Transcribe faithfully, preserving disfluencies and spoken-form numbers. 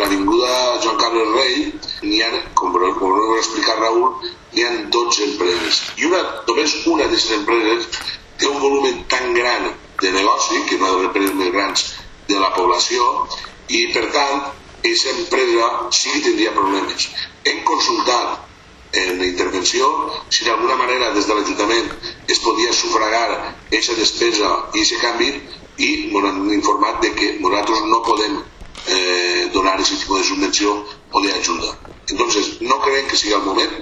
l'avinguda Joan Carles Rey n'hi ha, com ho va explicar Raül, n'hi ha dotze empreses i una, només una d'aquestes empreses té un volum tan gran de negoci, que és una de les empreses més grans de la població, i per tant aquesta empresa sí que tindria problemes. Hem consultat en la intervenció si d'alguna manera des de l'Ajuntament es podia sufragar aquesta despesa i aquest canvi, i ens han informat de que nosaltres no podem eh, donar aquest tipus de subvenció o d'ajuda. Entonces no creiem que sigui el moment,